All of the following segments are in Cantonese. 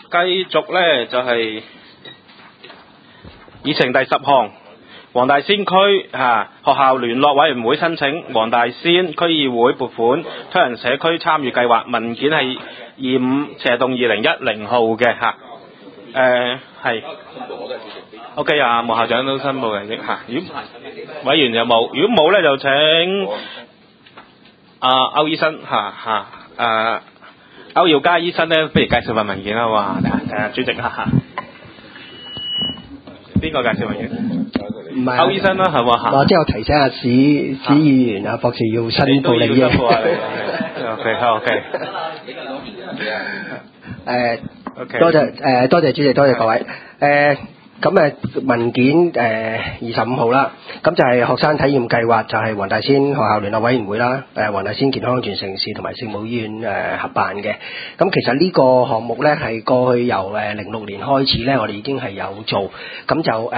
繼續呢，就係議程第10項，黃大仙區學校聯絡委員會申請黃大仙區議會撥款推行社區參與計劃，文件係25/2010號嘅係。OK 啊，莫校長都申報嘅啫嚇。如果委員有冇？如果冇呢，就請歐醫生歐耀嘉醫生呢，不如介紹份文件啦，好嘛？主席邊個介紹文件？ 唔係歐醫生啦，係嘛？ 我即係我提醒下史議員啊，博士要申報你嘅。 OK。 多謝主席，多謝各位。咁文件25號啦，咁就係學生體驗計劃，就係黃大仙學校聯絡委員會啦，黃大仙健康安全城市同埋聖母醫院合辦嘅。咁其實呢個項目咧係過去由06年開始咧，我哋已經係有做，咁就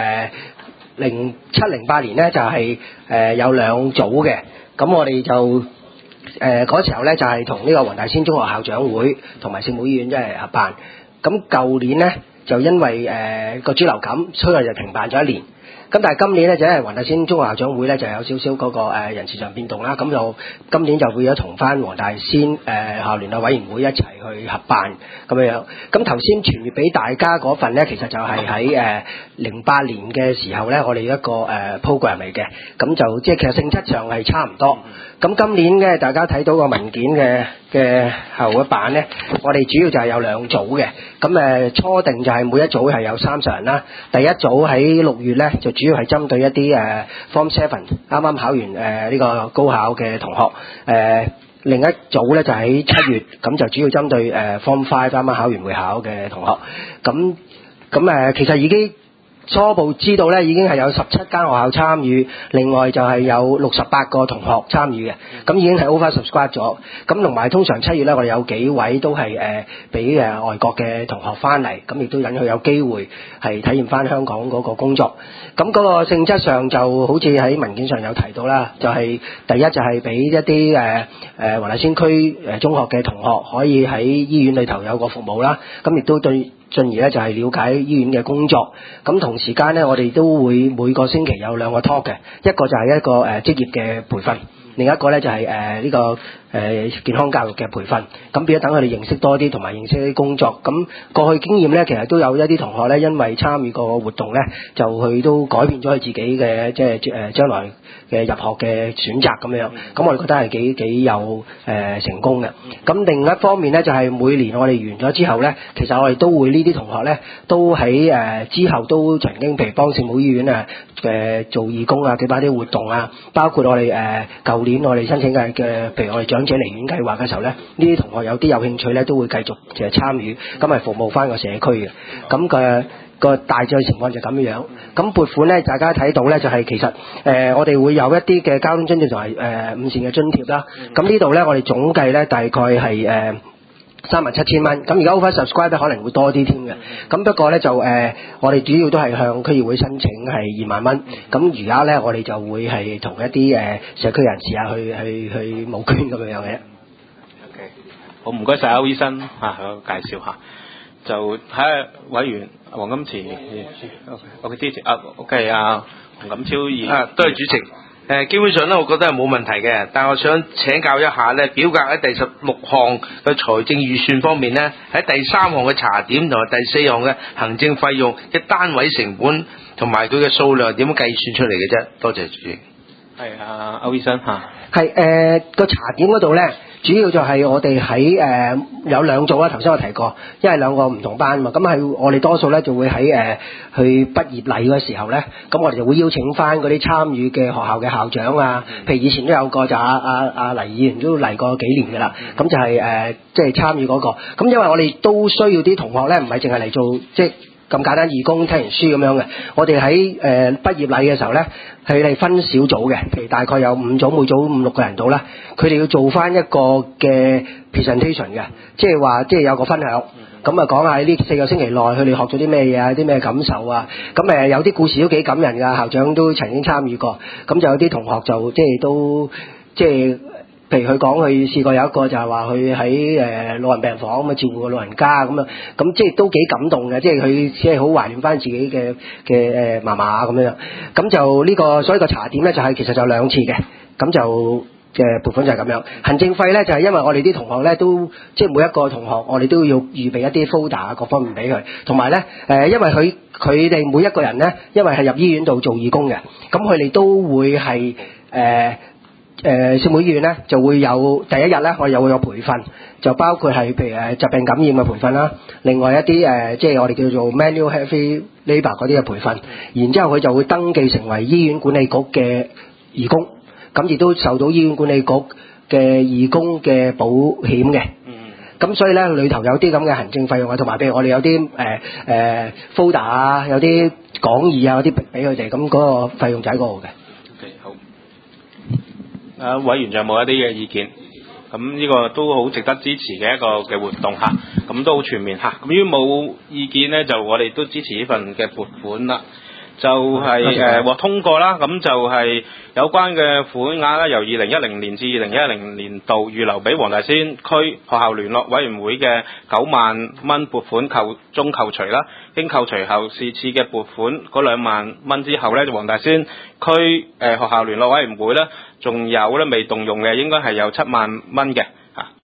07-08年咧就係有2組嘅，咁我哋就嗰時候咧就係同呢個黃大仙中學校長會同埋聖母醫院一齊合辦。咁舊年咧就因為個豬流感，所以就停辦咗1年。咁但係今年咧就因為黃大仙中學校長會咧就有少少嗰個人事上變動啦，咁就今年就會有同翻黃大仙學校聯絡委員會一齊去合辦咁樣。咁頭先傳閱俾大家嗰份咧，其實就係喺08年嘅時候咧，我哋一個program 嚟嘅，咁就即係其實性質上係差唔多。咁今年咧，大家睇到個文件嘅後一版咧，我哋主要就係有2組嘅。咁初定就係每一組係有30人啦。第一組喺6月咧，就主要係針對一啲Form 7啱啱考完呢個高考嘅同學。另一組咧就喺7月，咁就主要針對Form 5啱啱考完會考嘅同學。咁其實已經初步知道咧，已經係有17間學校參與，另外就係有68個同學參與嘅，咁已經係 oversubscribe 咗。咁同埋通常7月咧，我哋有幾位都係俾外國嘅同學翻嚟，咁亦都引佢有機會係體驗翻香港嗰個工作。咁嗰個性質上就好似喺文件上有提到啦，就係第一就係俾一啲黃大仙區中學嘅同學可以喺醫院裏頭有個服務啦，咁亦都進而咧就係了解醫院嘅工作。咁同時間咧，我哋都會每個星期有2個 talk 嘅，一個就係一個職業嘅培訓，另一個咧就係呢個健康教育嘅培訓。咁變咗等佢哋認識多啲，同埋認識啲工作。咁過去經驗咧，其實都有一啲同學咧，因為參與個活動咧，就佢都改變咗佢自己嘅即係將來嘅入學嘅選擇咁樣。咁我哋覺得係幾有成功嘅。咁另一方面咧，就係每年我哋完咗之後咧，其實我哋都會呢啲同學咧，都喺之後都曾經譬如幫聖母醫院做義工啊，舉辦啲活動啊，包括我哋舊年我哋申請嘅譬如我哋長者離院計劃嘅時候咧，呢啲同學有啲有興趣咧，都會繼續參與，咁係服務翻個社區嘅。咁個大致情況就咁樣。咁撥款咧，大家睇到咧就係其實我哋會有一啲嘅交通津貼同埋午膳嘅津貼啦。咁呢度咧我哋總計咧大概係37,000蚊，咁而家 oversubscribe 咧可能會多啲添嘅。咁不過咧就我哋主要都係向區議會申請係2萬蚊。咁而家咧我哋就會係同一啲社區人士啊去募捐咁樣嘅。 OK， 好，唔該晒歐醫生介紹下，就睇下委員黃金池。OK， 支持OK 洪錦超議員。 多謝主席。基本上咧，我覺得係冇問題嘅，但我想請教一下咧，表格喺第16項嘅財政預算方面咧，喺第3項嘅查點同埋第4項嘅行政費用嘅單位成本同埋佢嘅數量點樣計算出嚟嘅啫？多謝主席。 係歐醫生係個查點嗰度咧，主要就係我哋喺有2組啦，頭先我提過，因為2個唔同班嘛，咁係我哋多數咧就會喺去畢業禮嗰時候咧，咁我哋就會邀請翻嗰啲參與嘅學校嘅校長啊，譬如以前都有個就阿黎議員都嚟過幾年㗎啦，咁就係即係參與嗰個。咁因為我哋都需要啲同學咧，唔係淨係嚟做即係咁簡單義工聽完書咁樣嘅，我哋喺畢業禮嘅時候咧，佢哋分小組嘅，譬如大概有5組，每組5-6個人到啦，佢哋要做翻一個嘅 presentation 嘅，即係話即係有個分享，咁啊講下喺呢4個星期內佢哋學咗啲咩嘢啊，啲咩感受啊，咁有啲故事都幾感人㗎，校長都曾經參與過，咁就有啲同學就即係都即係譬如佢講佢試過有一個就係話佢喺老人病房咁啊照顧個老人家咁啊，咁即係都幾感動嘅，即係佢只係好懷念翻自己嘅嫲嫲咁樣。咁就呢個所以個茶點咧就係其實就2次嘅，咁就嘅撥款就係咁樣。行政費咧就係因為我哋啲同學咧都即係每一個同學我哋都要預備一啲 folder 啊各方面俾佢，同埋咧因為佢哋每一個人咧因為係入醫院度做義工嘅，咁佢哋都會係聖母醫院咧就會有第一日咧我哋又會有培訓，就包括係譬如疾病感染嘅培訓啦，另外一啲即係我哋叫做 manual heavy labour 嗰啲嘅培訓，然之後佢就會登記成為醫院管理局嘅義工。咁亦都受到醫院管理局嘅義工嘅保險嘅，咁所以咧裏頭有啲咁嘅行政費用啊，同埋譬如我哋有啲folder 啊，有啲講義啊嗰啲俾佢哋，咁嗰個費用就喺嗰度嘅。 OK， 好。委員仲有冇一啲嘅意見？咁呢個都好值得支持嘅一個嘅活動嚇，咁都好全面嚇。咁如果冇意見咧，就我哋都支持呢份嘅撥款啦。就係獲通過啦，咁就係有關嘅款額咧，由2010年至2010年度預留俾黃大仙區學校聯絡委員會嘅9萬蚊撥款中扣除啦，經扣除後是次嘅撥款嗰2萬蚊之後咧，黃大仙區學校聯絡委員會咧，仲有咧未動用嘅應該係有7萬蚊嘅。